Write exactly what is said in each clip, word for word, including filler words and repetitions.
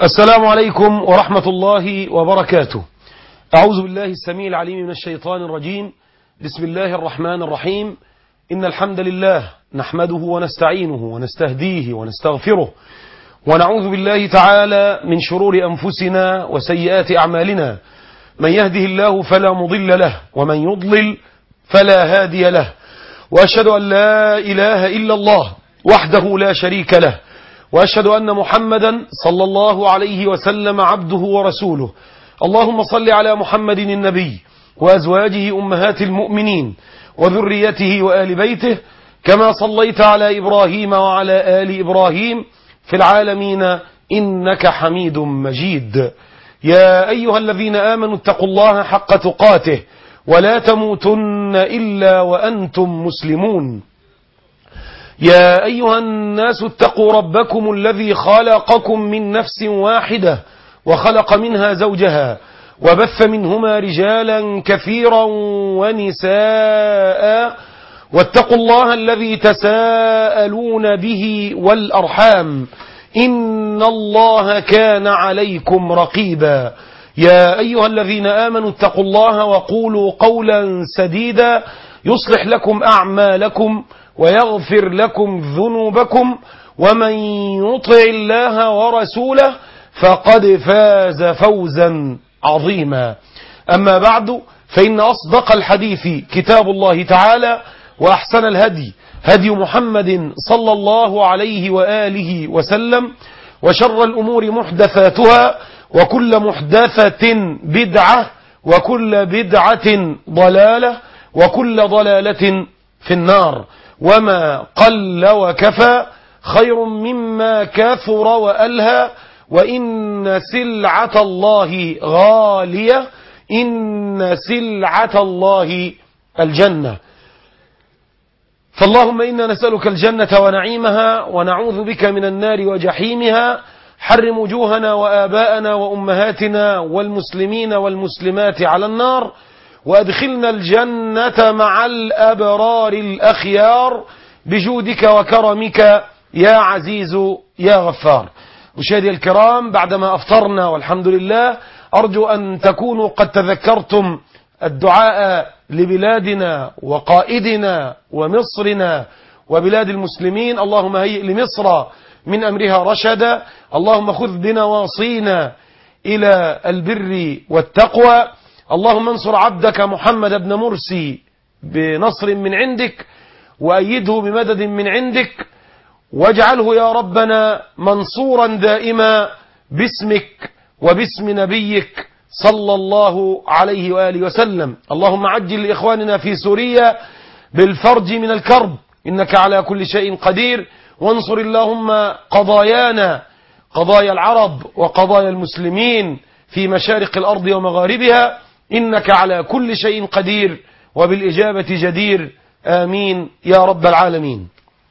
السلام عليكم ورحمة الله وبركاته. أعوذ بالله السميع العليم من الشيطان الرجيم. بسم الله الرحمن الرحيم. إن الحمد لله نحمده ونستعينه ونستهديه ونستغفره ونعوذ بالله تعالى من شرور أنفسنا وسيئات أعمالنا. من يهده الله فلا مضل له ومن يضلل فلا هادي له، وأشهد أن لا إله إلا الله وحده لا شريك له، وأشهد أن محمدا صلى الله عليه وسلم عبده ورسوله. اللهم صل على محمد النبي وأزواجه أمهات المؤمنين وذريته وآل بيته كما صليت على إبراهيم وعلى آل إبراهيم في العالمين إنك حميد مجيد. يا أيها الذين آمنوا اتقوا الله حق تقاته ولا تموتن إلا وأنتم مسلمون. يا أيها الناس اتقوا ربكم الذي خلقكم من نفس واحدة وخلق منها زوجها وبث منهما رجالا كثيرا ونساء، واتقوا الله الذي تساءلون به والأرحام إن الله كان عليكم رقيبا. يا أيها الذين آمنوا اتقوا الله وقولوا قولا سديدا يصلح لكم أعمالكم ويغفر لكم ذنوبكم، ومن يطع الله ورسوله فقد فاز فوزا عظيما. أما بعد، فإن أصدق الحديث كتاب الله تعالى، وأحسن الهدي هدي محمد صلى الله عليه وآله وسلم، وشر الأمور محدثاتها، وكل محدثة بدعة، وكل بدعة ضلالة، وكل ضلالة في النار. وما قل وكفى خير مما كثر وألهى، وإن سلعة الله غالية، إن سلعة الله الجنة. فاللهم إنا نسألك الجنة ونعيمها، ونعوذ بك من النار وجحيمها. حرم وجوهنا وآباءنا وأمهاتنا والمسلمين والمسلمات على النار، وأدخلنا الجنة مع الأبرار الأخيار بجودك وكرمك يا عزيز يا غفار. مشاهدي الكرام، بعدما أفطرنا والحمد لله، أرجو أن تكونوا قد تذكرتم الدعاء لبلادنا وقائدنا ومصرنا وبلاد المسلمين. اللهم هيئ لمصر من أمرها رشدا، اللهم خذ بنواصينا إلى البر والتقوى. اللهم انصر عبدك محمد بن مرسي بنصر من عندك، وأيده بمدد من عندك، واجعله يا ربنا منصورا دائما باسمك وباسم نبيك صلى الله عليه وآله وسلم. اللهم عجل لإخواننا في سوريا بالفرج من الكرب، إنك على كل شيء قدير. وانصر اللهم قضايانا، قضايا العرب وقضايا المسلمين في مشارق الأرض ومغاربها، إنك على كل شيء قدير وبالإجابة جدير. آمين يا رب العالمين.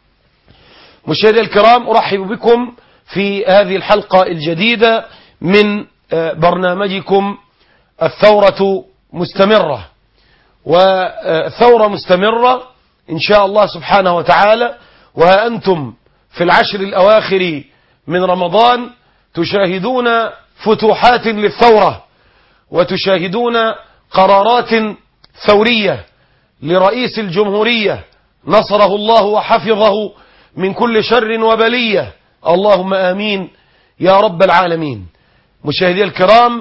مشاهدي الكرام، أرحب بكم في هذه الحلقة الجديدة من برنامجكم الثورة مستمرة. والثورة مستمرة إن شاء الله سبحانه وتعالى، وأنتم في العشر الأواخر من رمضان تشاهدون فتوحات للثورة، وتشاهدون قرارات ثورية لرئيس الجمهورية نصره الله وحفظه من كل شر وبلية. اللهم آمين يا رب العالمين. مشاهدي الكرام،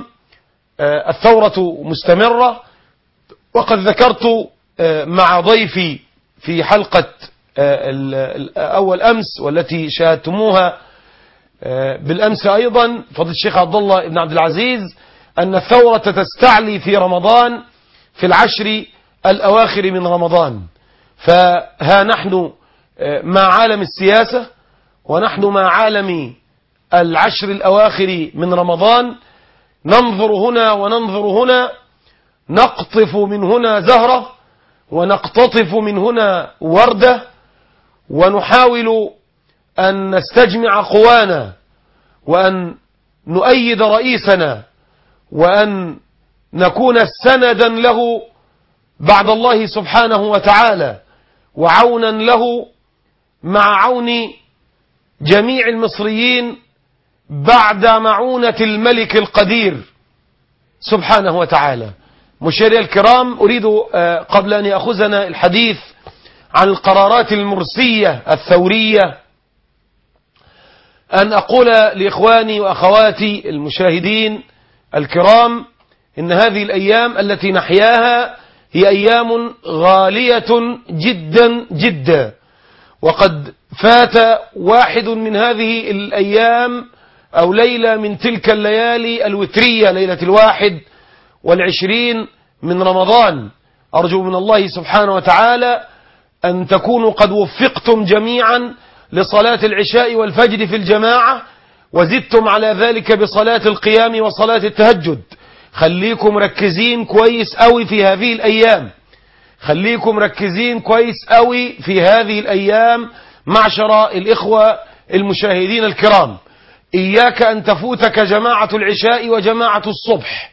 الثورة مستمرة، وقد ذكرت مع ضيفي في حلقة أول أمس والتي شاهدتموها بالأمس أيضا فضل الشيخ عبد الله بن عبد العزيز أن الثورة تستعلي في رمضان في العشر الأواخر من رمضان. فها نحن مع عالم السياسة، ونحن مع عالم العشر الأواخر من رمضان، ننظر هنا وننظر هنا، نقطف من هنا زهرة ونقتطف من هنا وردة، ونحاول أن نستجمع قوانا، وأن نؤيد رئيسنا، وأن نكون سندا له بعد الله سبحانه وتعالى، وعونا له مع عون جميع المصريين بعد معونة الملك القدير سبحانه وتعالى. مشاهدي الكرام، أريد قبل أن يأخذنا الحديث عن القرارات المرسية الثورية أن أقول لإخواني وأخواتي المشاهدين الكرام إن هذه الأيام التي نحياها هي أيام غالية جدا جدا، وقد فات واحد من هذه الأيام أو ليلة من تلك الليالي الوترية، ليلة الواحد والعشرين من رمضان. أرجو من الله سبحانه وتعالى أن تكونوا قد وفقتم جميعا لصلاة العشاء والفجر في الجماعة، وزدتم على ذلك بصلاة القيام وصلاة التهجد. خليكم مركزين كويس قوي في هذه الأيام، خليكم مركزين كويس قوي في هذه الأيام معشر الإخوة المشاهدين الكرام. إياك أن تفوتك جماعة العشاء وجماعة الصبح،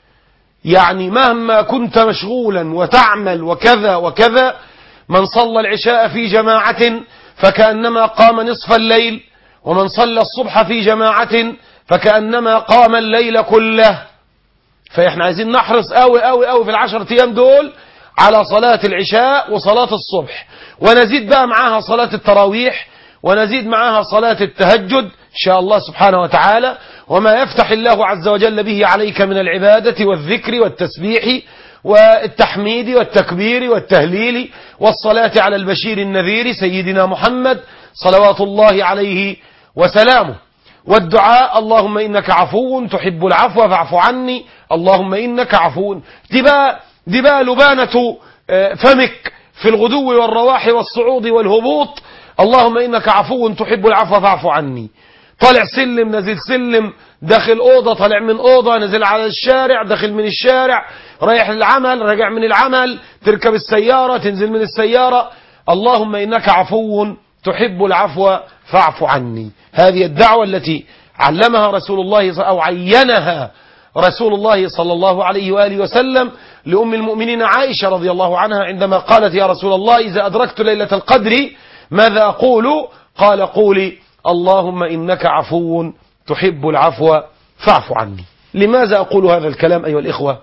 يعني مهما كنت مشغولا وتعمل وكذا وكذا، من صلى العشاء في جماعة فكأنما قام نصف الليل، ومن صلى الصبح في جماعة فكأنما قام الليل كله. فإحنا عايزين نحرص قوي قوي قوي في العشر أيام دول على صلاة العشاء وصلاة الصبح، ونزيد بقى معاها صلاة التراويح، ونزيد معاها صلاة التهجد إن شاء الله سبحانه وتعالى. وما يفتح الله عز وجل به عليك من العبادة والذكر والتسبيح والتحميد والتكبير والتهليل والصلاة على البشير النذير سيدنا محمد صلوات الله عليه وسلامه، والدعاء اللهم إنك عفو تحب العفو فاعف عني، اللهم إنك عفو. دي بقى, دي بقى لبانة فمك في الغدو والرواح والصعود والهبوط. اللهم إنك عفو تحب العفو فاعف عني. طالع سلم نزل سلم، داخل أوضة طالع من أوضة، نزل على الشارع داخل من الشارع، رايح للعمل راجع من العمل، تركب السيارة تنزل من السيارة. اللهم إنك عفو تحب العفو فاعف عني. هذه الدعوة التي علمها رسول الله أو عينها رسول الله صلى الله عليه وآله وسلم لأم المؤمنين عائشة رضي الله عنها عندما قالت يا رسول الله إذا أدركت ليلة القدر ماذا أقول؟ قال قولي اللهم إنك عفو تحب العفو فاعف عني. لماذا أقول هذا الكلام أيها الإخوة؟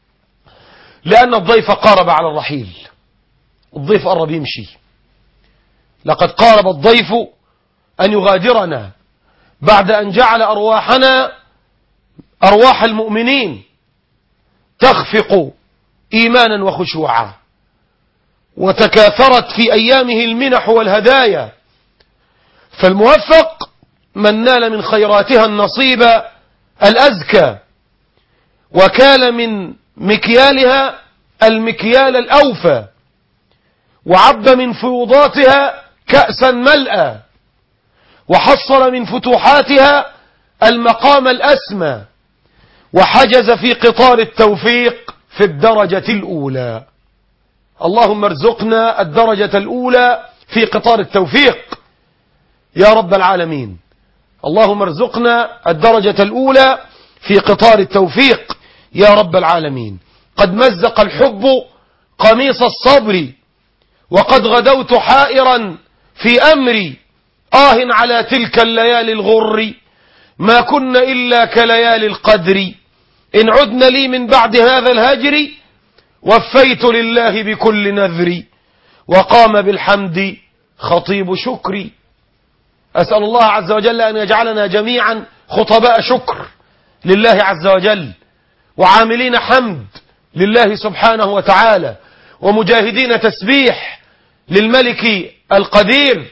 لأن الضيف قارب على الرحيل، الضيف قرب يمشي. لقد قارب الضيف أن يغادرنا بعد أن جعل أرواحنا أرواح المؤمنين تخفق إيمانا وخشوعا، وتكاثرت في أيامه المنح والهدايا. فالموفق من نال من خيراتها النصيب الأزكى، وكال من مكيالها المكيال الأوفى، وعب من فيوضاتها كأسا ملأى، وحصل من فتوحاتها المقام الأسمى، وحجز في قطار التوفيق في الدرجة الأولى. اللهم ارزقنا الدرجة الأولى في قطار التوفيق يا رب العالمين. اللهم ارزقنا الدرجة الأولى في قطار التوفيق يا رب العالمين. قد مزق الحب قميص الصبر، وقد غدوت حائرا في أمري، آه على تلك الليالي الغر، ما كن إلا كليالي القدر، إن عدن لي من بعد هذا الهجر، وفيت لله بكل نذر، وقام بالحمد خطيب شكري. أسأل الله عز وجل أن يجعلنا جميعا خطباء شكر لله عز وجل، وعاملين حمد لله سبحانه وتعالى، ومجاهدين تسبيح للملك القدير،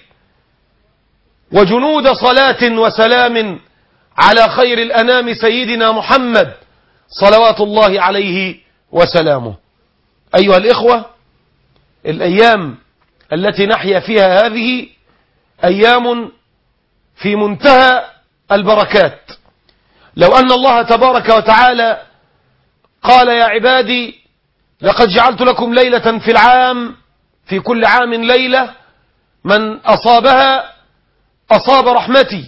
وجنود صلاة وسلام على خير الأنام سيدنا محمد صلوات الله عليه وسلامه. أيها الإخوة، الأيام التي نحيا فيها هذه أيام في منتهى البركات. لو أن الله تبارك وتعالى قال يا عبادي لقد جعلت لكم ليلة في العام، في كل عام ليلة، من أصابها أصاب رحمتي،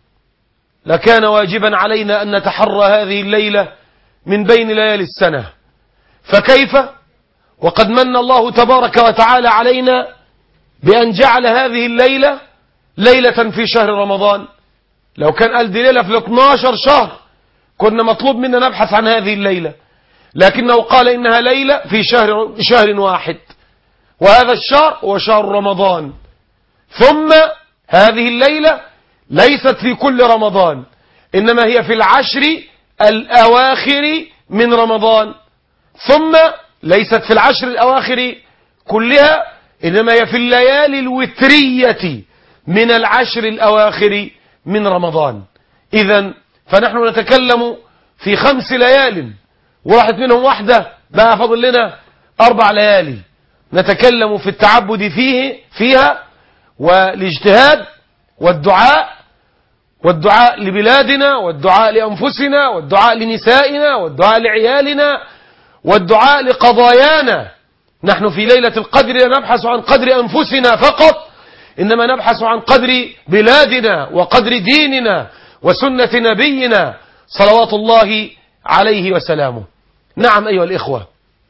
لكان واجبا علينا أن نتحرى هذه الليلة من بين ليالي السنة. فكيف وقد من الله تبارك وتعالى علينا بأن جعل هذه الليلة ليلة في شهر رمضان؟ لو كان قال دي ليلة في الاثناشر شهر كنا مطلوب منا نبحث عن هذه الليلة، لكنه قال إنها ليلة في شهر, شهر واحد، وهذا الشهر هو شهر رمضان. ثم هذه الليلة ليست في كل رمضان، إنما هي في العشر الأواخر من رمضان. ثم ليست في العشر الأواخر كلها، إنما هي في الليالي الوترية من العشر الأواخر من رمضان. إذن فنحن نتكلم في خمس ليال، وراحت منهم واحدة، بقى فضل لنا أربع ليالي نتكلم في التعبد فيه فيها، والاجتهاد والدعاء، والدعاء لبلادنا، والدعاء لأنفسنا، والدعاء لنسائنا، والدعاء لعيالنا، والدعاء لقضايانا. نحن في ليلة القدر لا نبحث عن قدر أنفسنا فقط، إنما نبحث عن قدر بلادنا وقدر ديننا وسنة نبينا صلوات الله عليه وسلامه. نعم أيها الإخوة،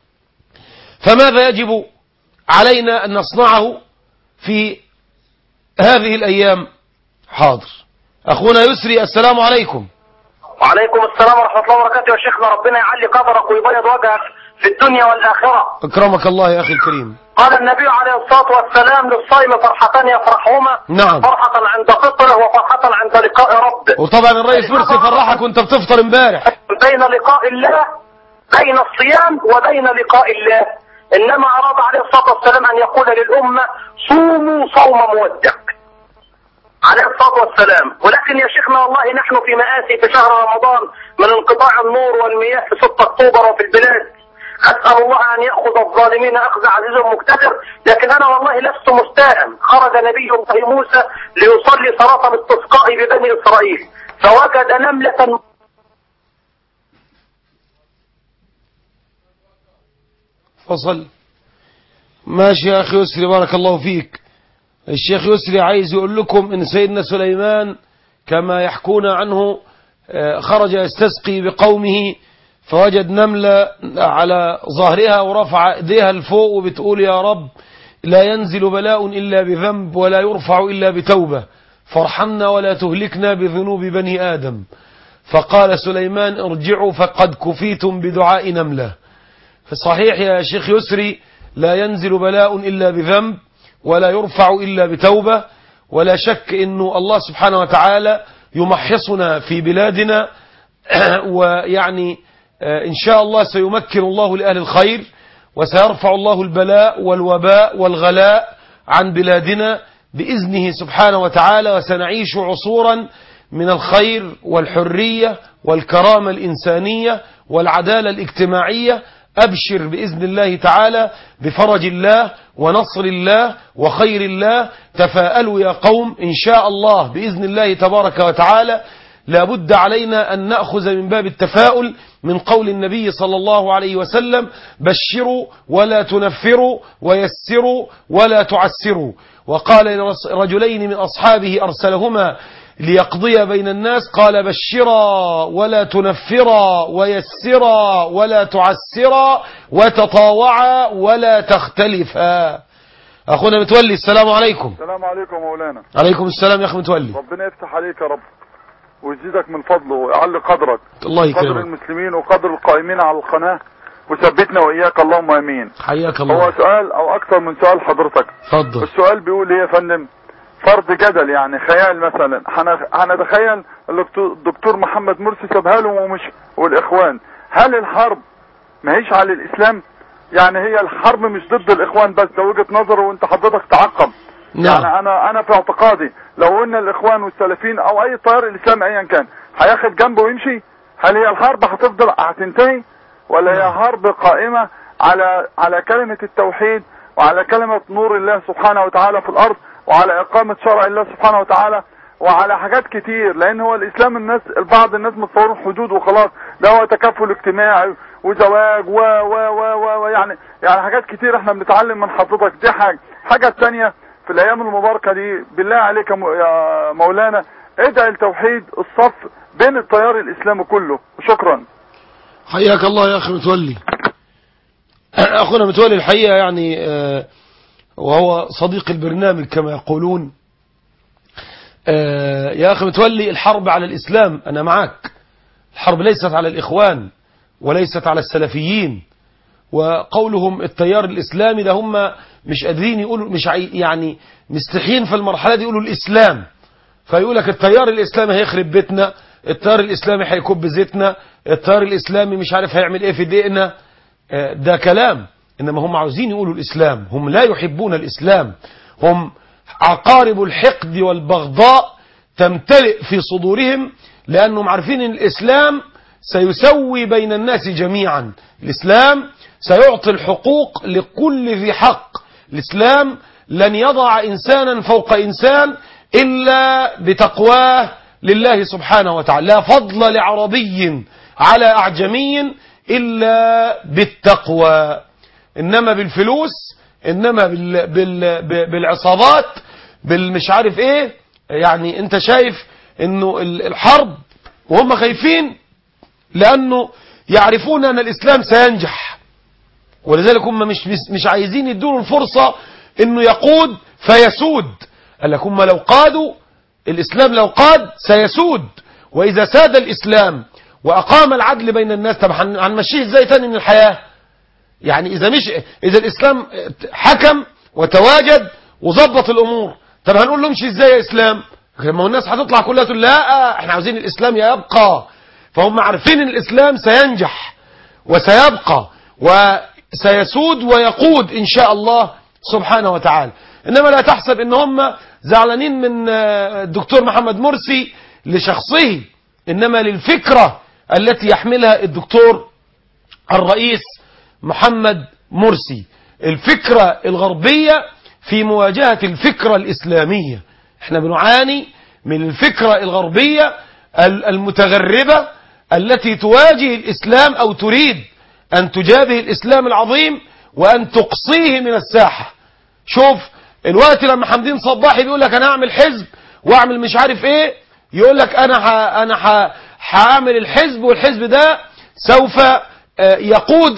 فماذا يجب علينا أن نصنعه في هذه الأيام؟ حاضر أخونا يسري، السلام عليكم. وعليكم السلام ورحمة الله وبركاته يا شيخنا، ربنا يعلي قدرك ويبيض وجهك في الدنيا والآخرة. أكرمك الله يا أخي الكريم. قال النبي عليه الصلاة والسلام: للصائم فرحتان يفرحهما، نعم، فرحة عند فطره وفرحة عند لقاء ربه. وطبعا الرئيس مرسي فرحك وانت بتفطر امبارح. بين لقاء الله، بين الصيام وبين لقاء الله، إنما أراد عليه الصلاة والسلام أن يقول للأمة: صوموا صوم مودع عليه الصلاة والسلام. ولكن يا شيخنا والله نحن في مآسي في شهر رمضان من انقطاع النور والمياه في ستة أكتوبر وفي البلاد. أسأل الله أن يأخذ الظالمين أخذ عزيز مقتدر، لكن أنا والله لست مستاء. خرج نبي الله موسى ليصلي صلاة الاستسقاء ببني إسرائيل فوجد نملة. فصل. ماشي يا أخي يسري، بارك الله فيك. الشيخ يسري عايز يقول لكم إن سيدنا سليمان كما يحكون عنه خرج يستسقي بقومه فوجد نملة على ظهرها ورفع ايديها لفوق وبتقول: يا رب لا ينزل بلاء إلا بذنب ولا يرفع إلا بتوبة، فارحمنا ولا تهلكنا بذنوب بني آدم. فقال سليمان: ارجعوا فقد كفيتم بدعاء نملة. فصحيح يا شيخ يسري، لا ينزل بلاء إلا بذنب ولا يرفع إلا بتوبة، ولا شك أنه الله سبحانه وتعالى يمحصنا في بلادنا ويعني إن شاء الله سيمكن الله لأهل الخير، وسيرفع الله البلاء والوباء والغلاء عن بلادنا بإذنه سبحانه وتعالى، وسنعيش عصورا من الخير والحرية والكرامة الإنسانية والعدالة الاجتماعية. أبشر بإذن الله تعالى بفرج الله ونصر الله وخير الله. تفاءلوا يا قوم، إن شاء الله بإذن الله تبارك وتعالى. لابد علينا أن نأخذ من باب التفاؤل من قول النبي صلى الله عليه وسلم: بشروا ولا تنفروا ويسروا ولا تعسروا. وقال رجلين من أصحابه أرسلهما ليقضي بين الناس، قال: بشرا ولا تنفرا ويسرا ولا تعسرا وتطاوعا ولا تختلفا. أخونا متولي، السلام عليكم. السلام عليكم مولانا. عليكم السلام يا أخي متولي. ربنا يفتح عليك يا رب ويزيدك من فضله ويعلي قدرك، الله يكرمك، قدر المسلمين وقدر القائمين على القناة، وثبتنا وإياك اللهم امين. حياك الله. هو سؤال او اكثر من سؤال حضرتك. اتفضل. السؤال بيقول ايه يا فندم؟ فرض جدل يعني خيال مثلا، هنتخيل الدكتور محمد مرسي سابها له ومش والاخوان، هل الحرب ما هيش على الاسلام؟ يعني هي الحرب مش ضد الاخوان بس، ده وجهة نظر وانت حضرتك تعقب. نعم. يعني انا انا في اعتقادي لو قلنا الاخوان والسلفيين او اي تيار الاسلام ايا كان هياخد جنبه ويمشي، هل هي الحرب هتفضل هتنتهي، ولا هي حرب قائمة على على كلمة التوحيد وعلى كلمة نور الله سبحانه وتعالى في الارض وعلى اقامة شرع الله سبحانه وتعالى وعلى حاجات كتير؟ لان هو الاسلام الناس بعض الناس متصورين حدود وخلاص، ده هو تكافل اجتماعي وزواج و و و و يعني يعني حاجات كتير احنا بنتعلم من حضرتك. دي حاجة. حاجة الثانية في الايام المباركة دي بالله عليك يا مولانا ادعي التوحيد الصف بين التيار الاسلامي كله. شكرا. حياك الله يا اخي متولي. اخونا متولي الحقيقة يعني وهو صديق البرنامج كما يقولون، آه يا أخي متولي، الحرب على الإسلام أنا معك، الحرب ليست على الإخوان وليست على السلفيين. وقولهم التيار الإسلامي ده هم مش قادرين يقولوا، مش يعني مستحيين في المرحلة دي يقولوا الإسلام، فيقول لك التيار الإسلامي هيخرب بيتنا، التيار الإسلامي هيكب زيتنا، التيار الإسلامي مش عارف هيعمل إيه في دقنا. ده كلام، إنما هم عاوزين يقولوا الإسلام، هم لا يحبون الإسلام، هم عقارب الحقد والبغضاء تمتلئ في صدورهم، لأنهم عارفين أن الإسلام سيسوي بين الناس جميعا، الإسلام سيعطي الحقوق لكل ذي حق، الإسلام لن يضع إنسانا فوق إنسان إلا بتقواه لله سبحانه وتعالى، لا فضل لعربي على أعجمي إلا بالتقوى، إنما بالفلوس، إنما بال بال بالعصابات، بالمش عارف إيه. يعني أنت شايف إنه الحرب وهم خايفين لأنه يعرفون أن الإسلام سينجح، ولذلك هم مش مش عايزين يدوا الفرصة إنه يقود فيسود. قال لك هم لو قادوا الإسلام، لو قاد سيسود، وإذا ساد الإسلام وأقام العدل بين الناس، طب هنمشيه إزاي تاني من الحياة؟ يعني إذا مش إذا الإسلام حكم وتواجد وظبط الأمور، طب هنقول له امشي إزاي يا إسلام؟ ما هو الناس هتطلع كلها تقول لا احنا عاوزين الإسلام يبقى. فهم عارفين ان الإسلام سينجح وسيبقى وسيسود ويقود إن شاء الله سبحانه وتعالى. إنما لا تحسب إن هم زعلانين من الدكتور محمد مرسي لشخصه، إنما للفكرة التي يحملها الدكتور الرئيس محمد مرسي، الفكرة الغربية في مواجهة الفكرة الإسلامية. احنا بنعاني من الفكرة الغربية المتغربة التي تواجه الإسلام أو تريد أن تجابه الإسلام العظيم وأن تقصيه من الساحة. شوف الوقت لما حمدين صباحي بيقول لك أنا أعمل حزب وأعمل مش عارف إيه، يقول لك أنا ح... أنا ح... هعمل الحزب، والحزب ده سوف يقود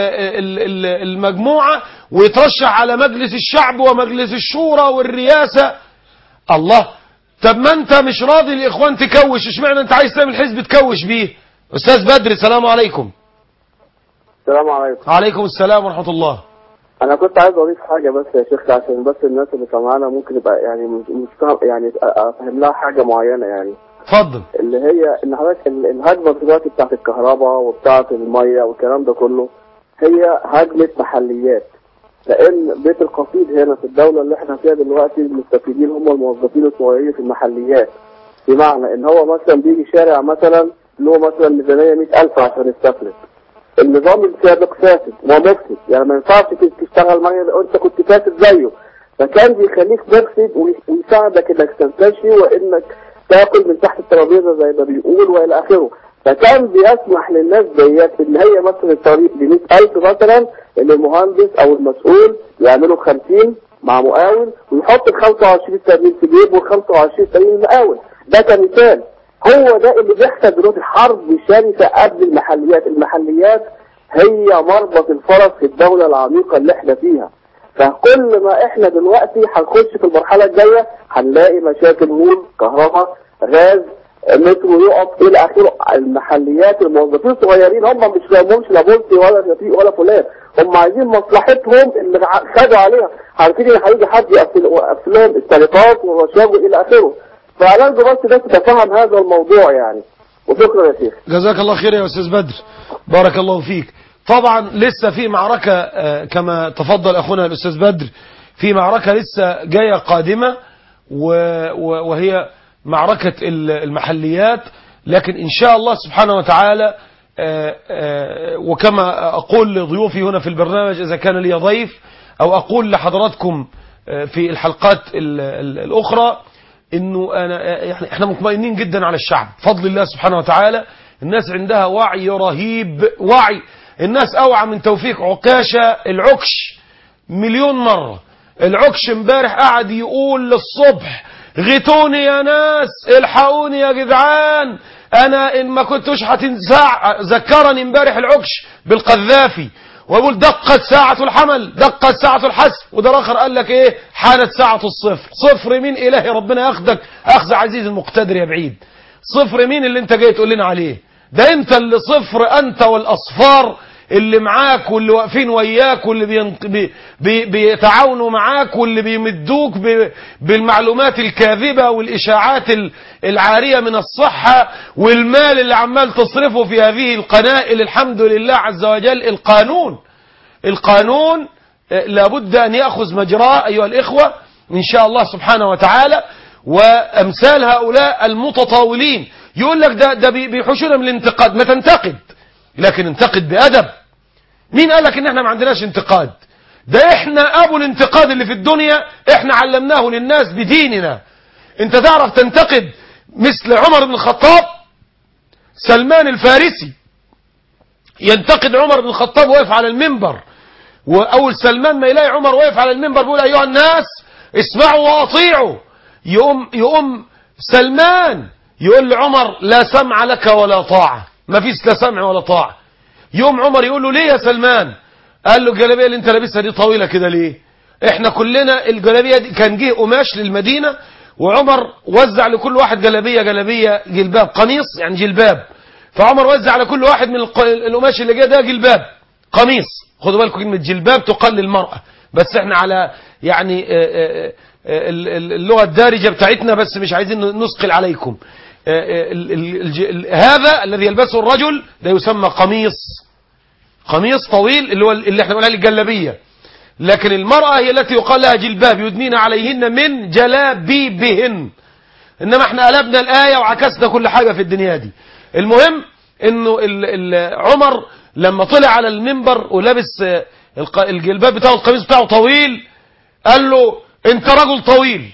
المجموعة ويترشح على مجلس الشعب ومجلس الشورى والرئاسة. الله، طب ما انت مش راضي الاخوان تكوش، اشمعنى انت عايز تعمل حزب تكوش بيه؟ استاذ بدر السلام عليكم. السلام عليكم. عليكم السلام ورحمة الله. انا كنت عايز اضيف حاجة بس يا شيخ، عشان بس الناس اللي سمعانا ممكن يبقى يعني مش فاهم، يعني افهم لها حاجة معينة يعني. اتفضل. اللي هي ان حضرتك الهجمة دلوقتي بتاعت الكهرباء وبتاعت المية والكلام ده كله هي هجمة محليات، لان بيت القصيد هنا في الدولة اللي احنا فيها دلوقتي المستفيدين هم الموظفين الصغيرين في المحليات، بمعنى ان هو مثلا بيجي شارع مثلا له مثلا ميزانية مئة ألف عشان يستفلت، النظام السابق فاسد ومفسد، يعني ما ينفعش تشتغل معي انت كنت فاسد زيه، فكان بيخليك مفسد ويساعدك انك تنتشي وانك تاكل من تحت الترابيزه زي ما بيقول والى اخره. فكان بيسمح للناس ديت ان هي مثلا الطريق ب مئة ألف مثلا، ان المهندس او المسؤول يعملوا خمسين مع مقاول ويحط ال خمسة وعشرين التانيين في جيبه وال خمسة وعشرين التانيين المقاول. ده كمثال، هو ده اللي بيحصل دلوقتي، الحرب شرسه قبل المحليات. المحليات هي مربط الفرس في الدوله العميقه اللي احنا فيها. فكل ما احنا دلوقتي هنخش في المرحله الجايه هنلاقي مشاكل نور، كهرباء، غاز، مترو يقف الى اخره. المحليات الموظفين الصغيرين هم مش لهمش لا بولتي ولا شفيق ولا فلان، هم عايزين مصلحتهم اللي خدوا عليها، عارفين ان هيجي حد يقفل لهم السرقات والرشاوي الى اخره. فأرجو بس ده تتفهم هذا الموضوع يعني، وشكرا يا شيخ. جزاك الله خير يا أستاذ بدر، بارك الله فيك. طبعا لسه في معركة كما تفضل أخونا الأستاذ بدر، في معركة لسه جاية قادمة وهي معركة المحليات، لكن إن شاء الله سبحانه وتعالى وكما أقول لضيوفي هنا في البرنامج إذا كان لي ضيف، أو أقول لحضراتكم في الحلقات الأخرى، إنه أنا يعني إحنا مطمئنين جدا على الشعب بفضل الله سبحانه وتعالى. الناس عندها وعي رهيب، وعي الناس أوعى من توفيق عكاشة العكش مليون مرة. العكش امبارح قاعد يقول للصبح غيتوني يا ناس، الحقوني يا جدعان، أنا إن ما كنتوش هتنزع. ذكرني امبارح العكش بالقذافي، ويقول دقت ساعة الحمل، دقت ساعة الحسم، وده آخر قال لك ايه حانت ساعة الصفر. صفر مين؟ إلهي ربنا ياخدك أخذ عزيز المقتدر يا بعيد. صفر مين اللي انت جاي تقول لنا عليه؟ ده انت اللي صفر، انت والأصفار اللي معاك واللي واقفين وياك واللي بينط... بي... بي... بيتعاونوا معاك واللي بيمدوك ب... بالمعلومات الكاذبة والإشاعات العارية من الصحة والمال اللي عمال تصرفه في هذه القنائل. الحمد لله عز وجل القانون القانون لابد أن يأخذ مجراه أيها الإخوة إن شاء الله سبحانه وتعالى. وأمثال هؤلاء المتطاولين يقول لك ده, ده بيحوشونا من الانتقاد. ما تنتقد لكن انتقد بأدب. مين قال لك ان احنا ما عندناش انتقاد؟ ده احنا ابو الانتقاد اللي في الدنيا، احنا علمناه للناس بديننا. انت تعرف تنتقد مثل عمر بن الخطاب؟ سلمان الفارسي ينتقد عمر بن الخطاب واقف على المنبر، واول سلمان ما يلاقي عمر واقف على المنبر بيقول ايها الناس اسمعوا واطيعوا، يقوم يقوم سلمان يقول لعمر لا سمع لك ولا طاعة، ما فيش لا سمع ولا طاعة. يوم عمر يقول له ليه يا سلمان؟ قال له الجلابيه اللي انت لابسها دي طويله كده ليه؟ احنا كلنا الجلابيه دي كان جه قماش للمدينه وعمر وزع لكل واحد جلابيه جلابيه جلباب قميص يعني جلباب، فعمر وزع على كل واحد من القماش اللي جه ده جلباب قميص. خدوا بالكم كلمه جلباب تقل المراه، بس احنا على يعني اللغه الدارجه بتاعتنا، بس مش عايزين نثقل عليكم. ال ال ال هذا الذي يلبسه الرجل ده يسمى قميص، قميص طويل اللي هو اللي احنا بنقول عليه الجلابيه. لكن المرأة هي التي يقال لها جلباب يدنين عليهن من جلابيبهن. انما احنا قلبنا الآية وعكسنا كل حاجة في الدنيا دي. المهم انه ال ال عمر لما طلع على المنبر ولابس الجلباب بتاعه القميص بتاعه طويل قال له انت رجل طويل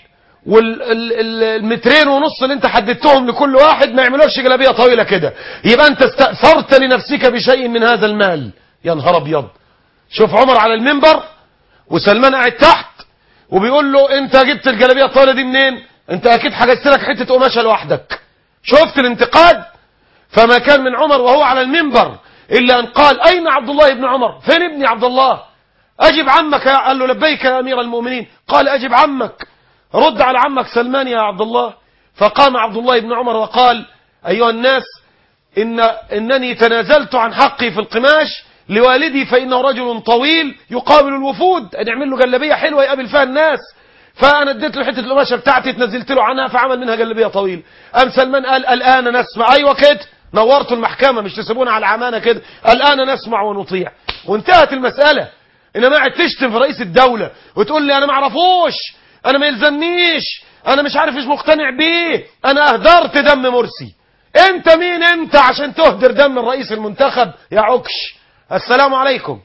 والمترين ونص اللي انت حددتهم لكل واحد ما يعملوش جلابيه طويله كده، يبقى انت استأثرت لنفسك بشيء من هذا المال. يا نهار ابيض. شوف عمر على المنبر وسلمان قاعد تحت وبيقول له انت جبت الجلابيه الطويله دي منين؟ انت اكيد حجزت لك حته قماشه لوحدك. شفت الانتقاد؟ فما كان من عمر وهو على المنبر الا ان قال اين عبد الله بن عمر؟ فين ابني عبد الله؟ اجب عمك. قال له لبيك يا امير المؤمنين. قال اجب عمك، رد على عمك سلمان يا عبد الله. فقام عبد الله بن عمر وقال أيها الناس إن إنني تنازلت عن حقي في القماش لوالدي فإنه رجل طويل يقابل الوفود، أن يعمل له جلبية حلوة يقابل فيها الناس، فأنا اديت له حتة القماشة بتاعتي تنزلت له عنها فعمل منها جلبية طويل. أم سلمان قال الآن نسمع. أيوة كده نورتوا المحكمة مش تسيبونا على العمانة كده. الآن نسمع ونطيع وانتهت المسألة. إنما قاعد تشتم في رئيس الدولة وتقول لي أنا ما اعرفوش، انا ما يلزمنيش، انا مش عارف مش مقتنع بيه، انا اهدرت دم مرسي. انت مين انت عشان تهدر دم الرئيس المنتخب يا عكش؟ السلام عليكم.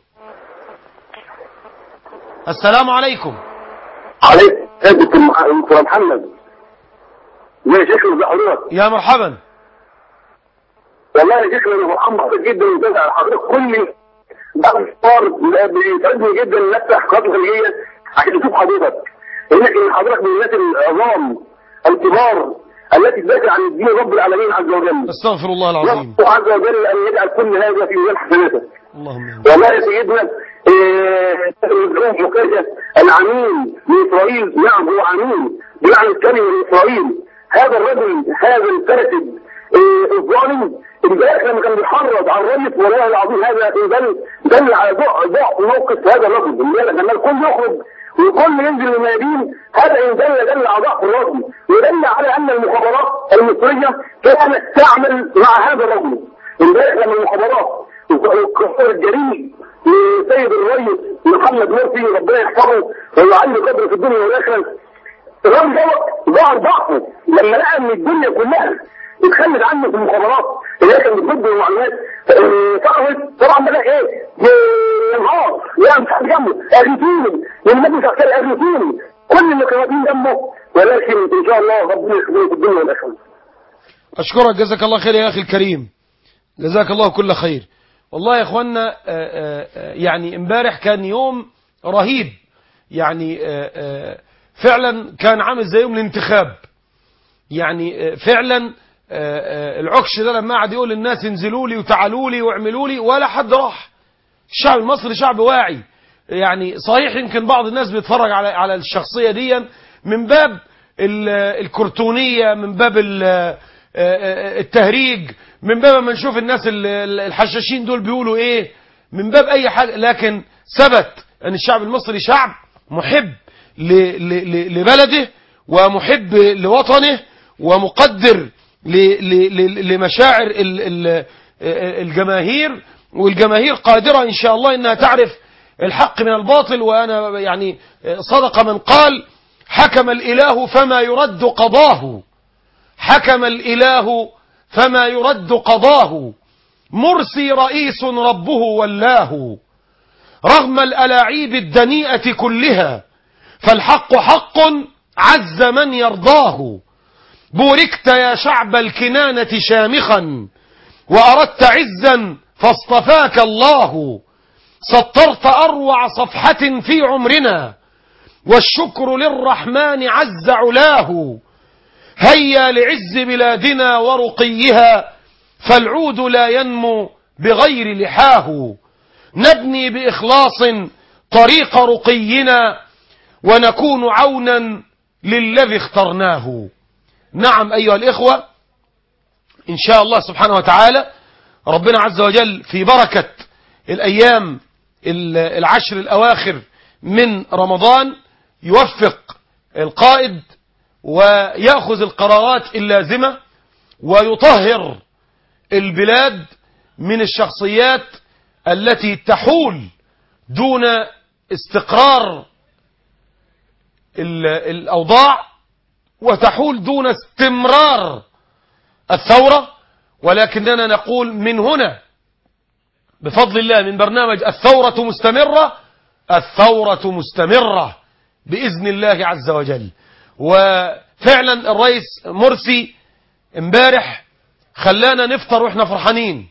السلام عليكم. عليكم يا محمد. يا شيخ حضرتك. يا مرحبا. والله يا شيخ انا محمد جدا وجزء على حضرتك كل بعد الفطار بيسعدني جدا ان افتح قناه الخليجيه عشان اشوف حضرتك. لكن حضرتك من الناس العظام الكبار التي تدافع عن الدين رب العالمين عز وجل. استغفر الله العظيم. الله عز وجل ان يجعل كل هذا في ميزان حسناتك. اللهم والله يا سيدنا المدعو مكاشف العميل لاسرائيل، نعم هو عميل بمعنى الكلمه لاسرائيل. هذا الرجل هذا الفاسد الظالم امبارح لما كان بيحرض على الرئيس والله العظيم هذا دل دل على ضعف موقف هذا الرجل. امبارح لما الكل يخرج وكل ينزل الميادين هذا إن دل دل على ضعف الرجل ودل على أن المخابرات المصرية كانت تعمل مع هذا الرجل. امبارح لما المخابرات والقصر الجريء لسيد الرئيس محمد مرسي ربنا يحفظه ويعلي قدره في الدنيا والآخرة، الراجل ده ظهر ضعفه لما لقى ان الدنيا كلها اتخلت عنه في المخابرات اللي هي كانت بتدي المعلومات. فرحت طبعا بدا ايه ينهار يعني مش حد جنبه اغيثوني والنبي عسكري اغيثوني كل اللي كانوا واقفين جنبه، ولكن ان شاء الله ربنا يخليه في الدنيا والاخره. اشكرك جزاك الله خير يا اخي الكريم، جزاك الله كل خير. والله يا اخوانا يعني امبارح كان يوم رهيب، يعني فعلا كان عامل زي يوم الانتخاب. يعني فعلا العكش ده لما قعد يقول للناس انزلوا لي وتعالوا لي واعملوا لي ولا حد راح. الشعب المصري شعب واعي. يعني صحيح يمكن بعض الناس بيتفرج على على الشخصية دي من باب الكرتونية، من باب التهريج، من باب ما نشوف الناس الحشاشين دول بيقولوا ايه، من باب اي حاجة. لكن ثبت ان الشعب المصري شعب محب لبلده ومحب لوطنه ومقدر لمشاعر الجماهير، والجماهير قادرة إن شاء الله إنها تعرف الحق من الباطل. وأنا يعني صدق من قال حكم الإله فما يرد قضاه، حكم الإله فما يرد قضاه، مرسي رئيس ربه ولاه، رغم الألاعيب الدنيئة كلها، فالحق حق عز من يرضاه. بوركت يا شعب الكنانة شامخا، وأردت عزا فاصطفاك الله، سطرت أروع صفحة في عمرنا، والشكر للرحمن عز علاه. هيا لعز بلادنا ورقيها، فالعود لا ينمو بغير لحاه. نبني بإخلاص طريق رقينا، ونكون عونا للذي اخترناه. نعم أيها الإخوة، إن شاء الله سبحانه وتعالى ربنا عز وجل في بركة الأيام العشر الأواخر من رمضان يوفق القائد ويأخذ القرارات اللازمة، ويطهر البلاد من الشخصيات التي تحول دون استقرار الأوضاع، وتحول دون استمرار الثورة. ولكننا نقول من هنا بفضل الله من برنامج الثورة مستمرة، الثورة مستمرة بإذن الله عز وجل. وفعلا الرئيس مرسي امبارح خلانا نفطر واحنا فرحانين،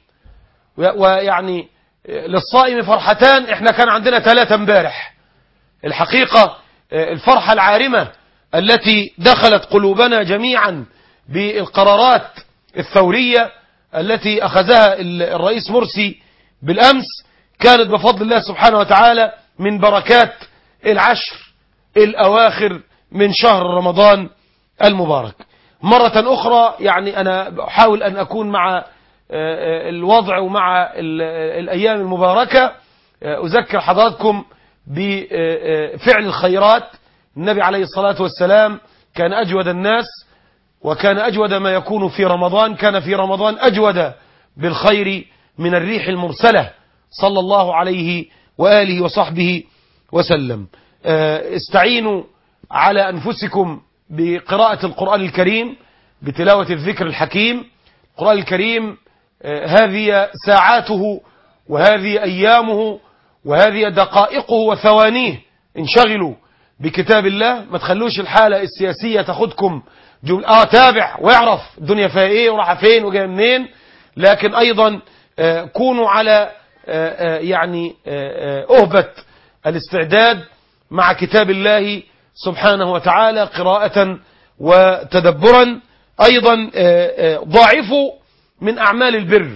ويعني للصائم فرحتان، احنا كان عندنا ثلاثة امبارح. الحقيقة الفرحة العارمة التي دخلت قلوبنا جميعا بالقرارات الثورية التي أخذها الرئيس مرسي بالأمس كانت بفضل الله سبحانه وتعالى من بركات العشر الأواخر من شهر رمضان المبارك. مرة أخرى يعني أنا أحاول أن أكون مع الوضع ومع الأيام المباركة. أذكر حضراتكم بفعل الخيرات. النبي عليه الصلاة والسلام كان أجود الناس، وكان أجود ما يكون في رمضان، كان في رمضان أجود بالخير من الريح المرسلة صلى الله عليه وآله وصحبه وسلم. استعينوا على أنفسكم بقراءة القرآن الكريم، بتلاوة الذكر الحكيم. القرآن الكريم هذه ساعاته، وهذه أيامه، وهذه دقائقه وثوانيه. انشغلوا بكتاب الله، ما تخلوش الحالة السياسية تاخدكم جمل اه تابع واعرف الدنيا فيها ايه وراح فين وجاي منين. لكن ايضا آه كونوا على آه آه يعني آه أهبة الاستعداد مع كتاب الله سبحانه وتعالى قراءة وتدبرا. ايضا آه آه ضاعفوا من اعمال البر،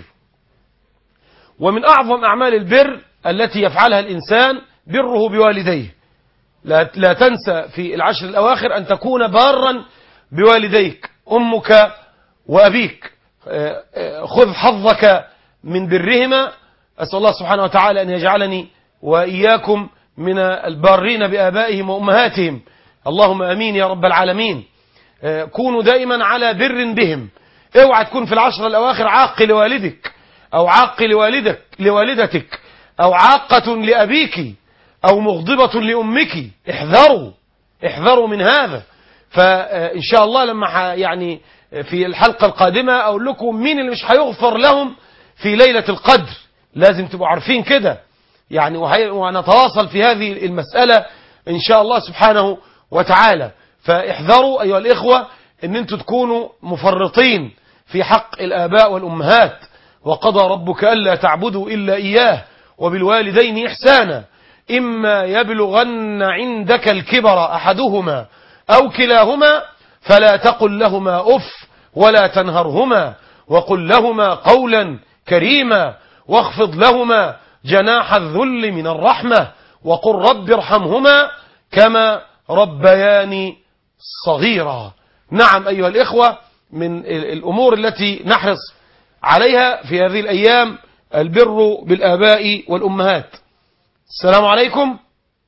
ومن اعظم اعمال البر التي يفعلها الانسان بره بوالديه. لا, لا تنسى في العشر الاواخر ان تكون بارا بوالديك، أمك وأبيك، خذ حظك من برهما. أسأل الله سبحانه وتعالى أن يجعلني وإياكم من البارين بآبائهم وأمهاتهم، اللهم أمين يا رب العالمين. كونوا دائما على بر بهم. اوعى تكون في العشر الأواخر عاق لوالدك أو عاق لوالدك لوالدتك أو عاقة لأبيك أو مغضبة لأمك. احذروا احذروا من هذا. فإن شاء الله لما يعني في الحلقة القادمة أقول لكم مين اللي مش هيغفر لهم في ليلة القدر. لازم تبقوا عارفين كده يعني، ونتواصل في هذه المسألة إن شاء الله سبحانه وتعالى. فاحذروا أيها الإخوة أن أنتم تكونوا مفرطين في حق الآباء والأمهات. وقضى ربك ألا تعبدوا إلا إياه وبالوالدين إحسانا، إما يبلغن عندك الكبر أحدهما أو كلاهما فلا تقل لهما أف ولا تنهرهما، وقل لهما قولا كريما، واخفض لهما جناح الذل من الرحمة وقل رب ارحمهما كما ربياني صغيرا. نعم أيها الإخوة، من الأمور التي نحرص عليها في هذه الأيام البر بالآباء والأمهات. السلام عليكم.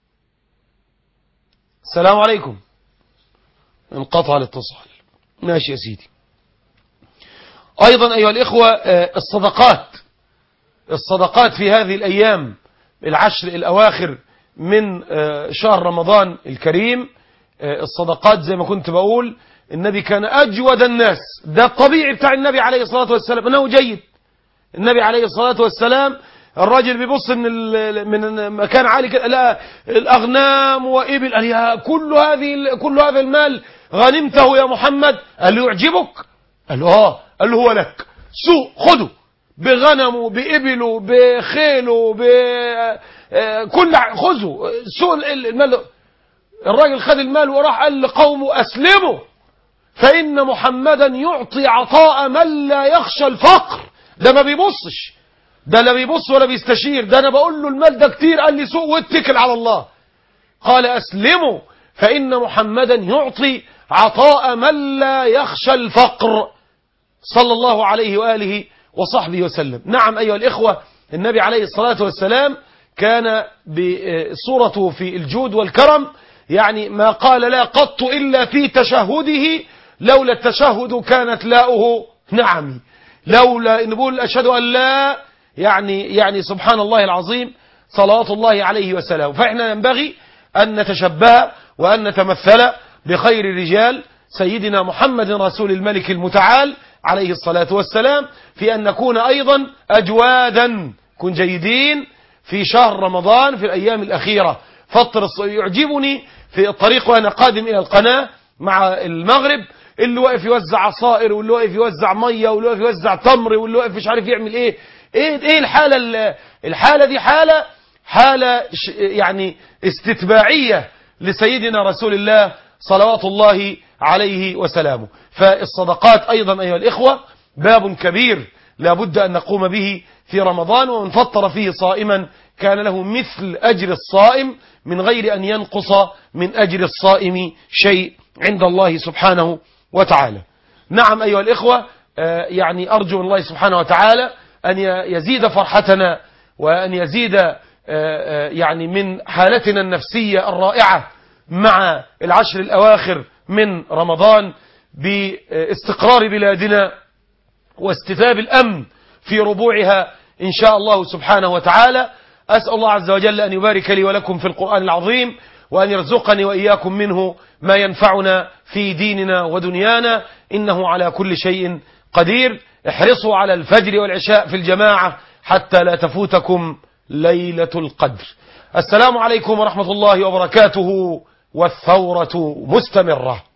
السلام عليكم. انقطع الاتصال. ماشي يا سيدي. أيضا أيها الإخوة، الصدقات الصدقات في هذه الأيام العشر الأواخر من شهر رمضان الكريم، الصدقات زي ما كنت بقول النبي كان أجود الناس. ده الطبيعي بتاع النبي عليه الصلاة والسلام أنه جيد. النبي عليه الصلاة والسلام الراجل بيبص من من مكان عالي كده، لا الأغنام وإبل، قال يا كل هذه كل هذا المال غنمته يا محمد؟ قال له يعجبك؟ قال له اه. قال له هو لك، سوق خده بغنمه بإبله بخيله بكل خذه سوق المال. الراجل خد المال وراح قال لقومه أسلموا فإن محمدا يعطي عطاء من لا يخشى الفقر. ده ما بيبصش، ده لا بيبص ولا بيستشير، ده أنا بقول له المال ده كتير، قال لي سوق واتكل على الله. قال أسلموا فإن محمدا يعطي عطاء من لا يخشى الفقر صلى الله عليه وآله وصحبه وسلم. نعم أيها الإخوة، النبي عليه الصلاة والسلام كان بصورته في الجود والكرم، يعني ما قال لا قط إلا في تشهده، لولا التشهد كانت لاؤه نعمي، لولا نقول أشهد أن لا، يعني يعني سبحان الله العظيم صلوات الله عليه وسلم. فإحنا ينبغي أن نتشبه وأن نتمثل بخير الرجال سيدنا محمد رسول الملك المتعال عليه الصلاة والسلام، في أن نكون أيضا أجوادا، كن جيدين في شهر رمضان في الأيام الأخيرة. فطر يعجبني في الطريق وأنا قادم إلى القناة مع المغرب، اللي واقف يوزع عصائر واللي واقف يوزع مية واللي واقف يوزع تمر واللي واقف مش عارف يعمل ايه ايه ايه الحالة الحالة دي حالة حالة يعني استتباعية لسيدنا رسول الله صلوات الله عليه وسلامه. فالصدقات أيضا أيها الإخوة باب كبير لابد أن نقوم به في رمضان، ومن فطر فيه صائما كان له مثل أجر الصائم من غير أن ينقص من أجر الصائم شيء عند الله سبحانه وتعالى. نعم أيها الإخوة، يعني أرجو الله سبحانه وتعالى أن يزيد فرحتنا وأن يزيد يعني من حالتنا النفسية الرائعة مع العشر الأواخر من رمضان باستقرار بلادنا واستتاب الأمن في ربوعها إن شاء الله سبحانه وتعالى. أسأل الله عز وجل أن يبارك لي ولكم في القرآن العظيم، وأن يرزقني وإياكم منه ما ينفعنا في ديننا ودنيانا، إنه على كل شيء قدير. احرصوا على الفجر والعشاء في الجماعة حتى لا تفوتكم ليلة القدر. السلام عليكم ورحمة الله وبركاته، والثورة مستمرة.